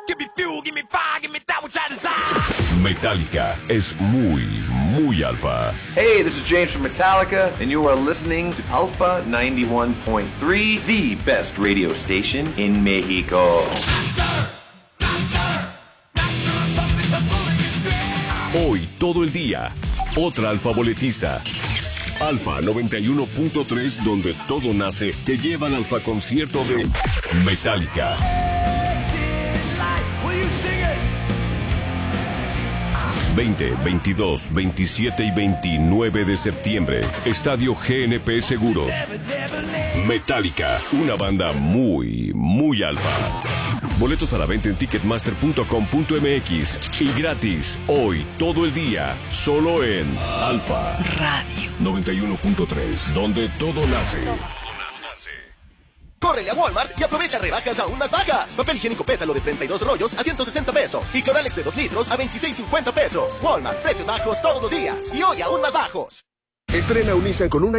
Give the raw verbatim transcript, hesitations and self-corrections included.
Metallica es muy, muy alfa. Hey, this is James from Metallica, and you are listening to Alpha ninety-one point three, the best radio station in Mexico. Hoy, todo el día, otra alfa boletista. Alfa noventa y uno punto tres, donde todo nace, te lleva al alfa concierto de Metallica. veinte, veintidós, veintisiete y veintinueve de septiembre. Estadio G N P Seguros. Metallica, una banda muy, muy alfa. Boletos a la venta en ticketmaster punto com punto m x y gratis hoy, todo el día, solo en Alfa Radio noventa y uno punto tres, donde todo nace. Córrele a Walmart y aprovecha rebajas aún más bajas. Papel higiénico pétalo de treinta y dos rollos a ciento sesenta pesos. Y Cloralex de dos litros a veintiséis cincuenta pesos. Walmart, precios bajos todos los días. Y hoy aún más bajos. Estrena un Nissan con una